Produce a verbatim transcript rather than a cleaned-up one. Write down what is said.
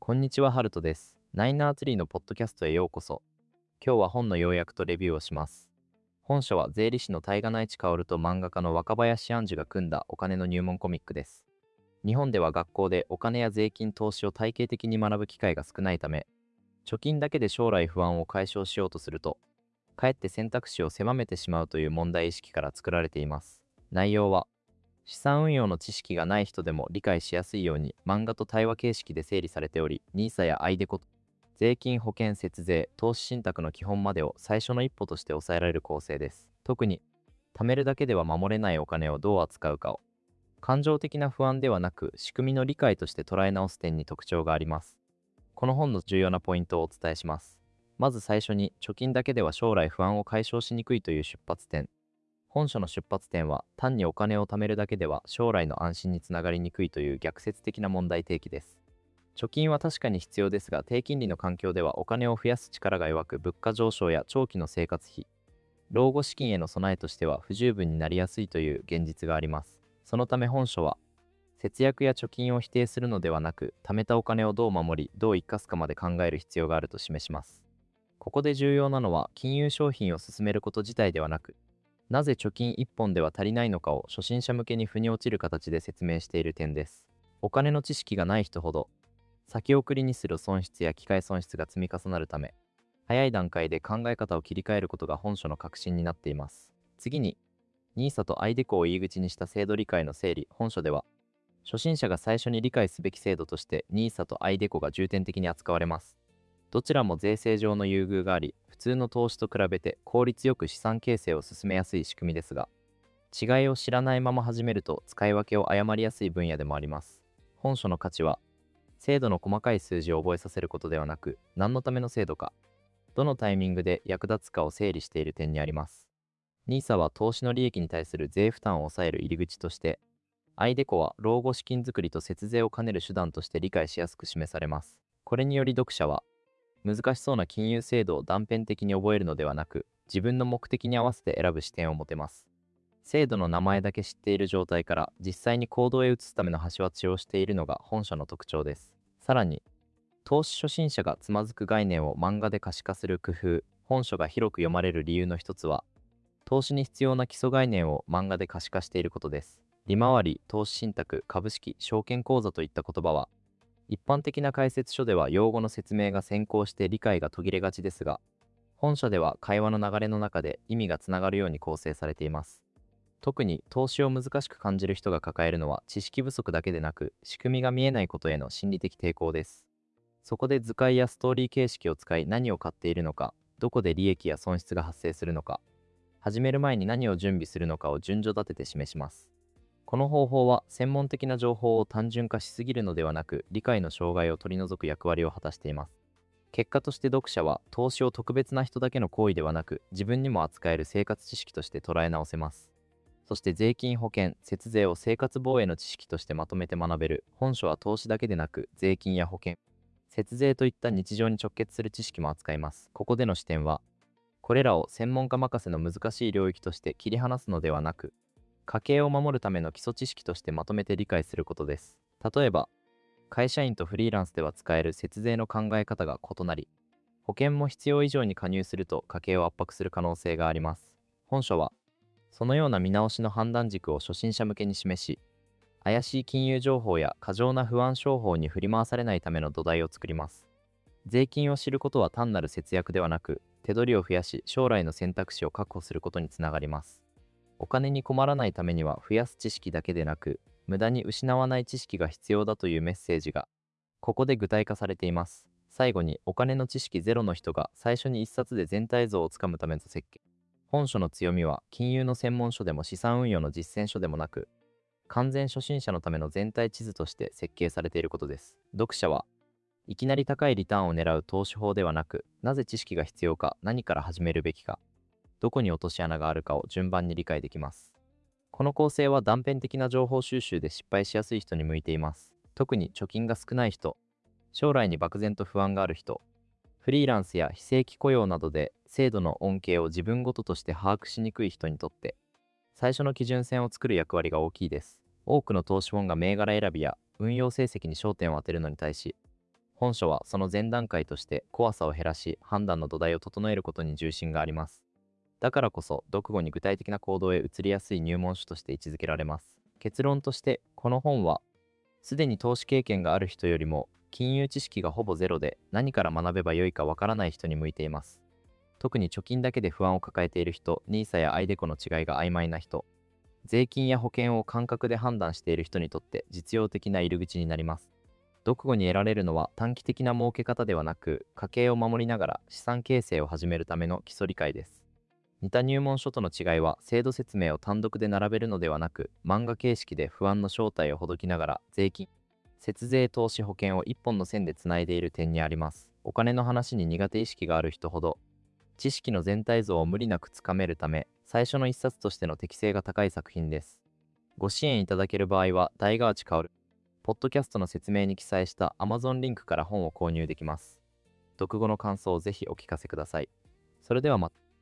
こんにちは、ハルトです。ナイナーツリーのポッドキャストへようこそ。今日は本の要約とレビューをします。本書は税理士の大賀内地薫と漫画家の若林杏樹が組んだお金の入門コミックです。日本では学校でお金や税金投資を体系的に学ぶ機会が少ないため、貯金だけで将来不安を解消しようとすると、かえって選択肢を狭めてしまうという問題意識から作られています。内容は、資産運用の知識がない人でも理解しやすいように漫画と対話形式で整理されており、ニーサやアイデコ、税金、保険、節税、投資信託の基本までを最初の一歩として抑えられる構成です。特に、貯めるだけでは守れないお金をどう扱うかを、感情的な不安ではなく仕組みの理解として捉え直す点に特徴があります。この本の重要なポイントをお伝えします。まず最初に、貯金だけでは将来不安を解消しにくいという出発点。本書の出発点は、単にお金を貯めるだけでは将来の安心につながりにくいという逆説的な問題提起です。貯金は確かに必要ですが、低金利の環境ではお金を増やす力が弱く、物価上昇や長期の生活費、老後資金への備えとしては不十分になりやすいという現実があります。そのため本書は、節約や貯金を否定するのではなく、貯めたお金をどう守り、どう生かすかまで考える必要があると示します。ここで重要なのは、金融商品を進めること自体ではなく、なぜ貯金一本では足りないのかを初心者向けに腑に落ちる形で説明している点です。お金の知識がない人ほど、先送りにする損失や機会損失が積み重なるため、早い段階で考え方を切り替えることが本書の核心になっています。次に、ニーサとアイデコを入り口にした制度理解の整理。本書では、初心者が最初に理解すべき制度として ニーサ とアイデコが重点的に扱われます。どちらも税制上の優遇があり、普通の投資と比べて効率よく資産形成を進めやすい仕組みですが、違いを知らないまま始めると使い分けを誤りやすい分野でもあります。本書の価値は、制度の細かい数字を覚えさせることではなく、何のための制度か、どのタイミングで役立つかを整理している点にあります。ニーサ は投資の利益に対する税負担を抑える入り口として、アイデコは老後資金作りと節税を兼ねる手段として理解しやすく示されます。これにより読者は、難しそうな金融制度を断片的に覚えるのではなく、自分の目的に合わせて選ぶ視点を持てます。制度の名前だけ知っている状態から実際に行動へ移すための橋渡しをしているのが本書の特徴です。さらに、投資初心者がつまずく概念を漫画で可視化する工夫。本書が広く読まれる理由の一つは、投資に必要な基礎概念を漫画で可視化していることです。利回り、投資信託、株式、証券口座といった言葉は、一般的な解説書では用語の説明が先行して理解が途切れがちですが、本書では会話の流れの中で意味がつながるように構成されています。特に投資を難しく感じる人が抱えるのは知識不足だけでなく、仕組みが見えないことへの心理的抵抗です。そこで図解やストーリー形式を使い、何を買っているのか、どこで利益や損失が発生するのか、始める前に何を準備するのかを順序立てて示します。この方法は専門的な情報を単純化しすぎるのではなく、理解の障害を取り除く役割を果たしています。結果として読者は投資を特別な人だけの行為ではなく、自分にも扱える生活知識として捉え直せます。そして税金、保険、節税を生活防衛の知識としてまとめて学べる。本書は投資だけでなく、税金や保険、節税といった日常に直結する知識も扱います。ここでの視点は、これらを専門家任せの難しい領域として切り離すのではなく、家計を守るための基礎知識としてまとめて理解することです。例えば、会社員とフリーランスでは使える節税の考え方が異なり、保険も必要以上に加入すると家計を圧迫する可能性があります。本書は、そのような見直しの判断軸を初心者向けに示し、怪しい金融情報や過剰な不安商法に振り回されないための土台を作ります。税金を知ることは単なる節約ではなく、手取りを増やし将来の選択肢を確保することにつながります。お金に困らないためには増やす知識だけでなく、無駄に失わない知識が必要だというメッセージが、ここで具体化されています。最後に、お金の知識ゼロの人が最初に一冊で全体像をつかむための設計。本書の強みは、金融の専門書でも資産運用の実践書でもなく、完全初心者のための全体地図として設計されていることです。読者は、いきなり高いリターンを狙う投資法ではなく、なぜ知識が必要か、何から始めるべきか、どこに落とし穴があるかを順番に理解できます。この構成は断片的な情報収集で失敗しやすい人に向いています。特に貯金が少ない人、将来に漠然と不安がある人、フリーランスや非正規雇用などで制度の恩恵を自分ごととして把握しにくい人にとって、最初の基準線を作る役割が大きいです。多くの投資本が銘柄選びや運用成績に焦点を当てるのに対し、 本書はその前段階として怖さを減らし、判断の土台を整えることに重心があります。だからこそ、読後に具体的な行動へ移りやすい入門書として位置づけられます。結論として、この本は、すでに投資経験がある人よりも、金融知識がほぼゼロで何から学べばよいかわからない人に向いています。特に貯金だけで不安を抱えている人、ニーサやアイデコの違いが曖昧な人、税金や保険を感覚で判断している人にとって実用的な入り口になります。読後に得られるのは短期的な儲け方ではなく、家計を守りながら資産形成を始めるための基礎理解です。似た入門書との違いは、制度説明を単独で並べるのではなく、漫画形式で不安の正体をほどきながら、税金、節税、投資、保険を一本の線でつないでいる点にあります。お金の話に苦手意識がある人ほど、知識の全体像を無理なくつかめるため、最初の一冊としての適性が高い作品です。ご支援いただける場合は、大河内薫、ポッドキャストの説明に記載した Amazon リンクから本を購入できます。読後の感想をぜひお聞かせください。それではまた。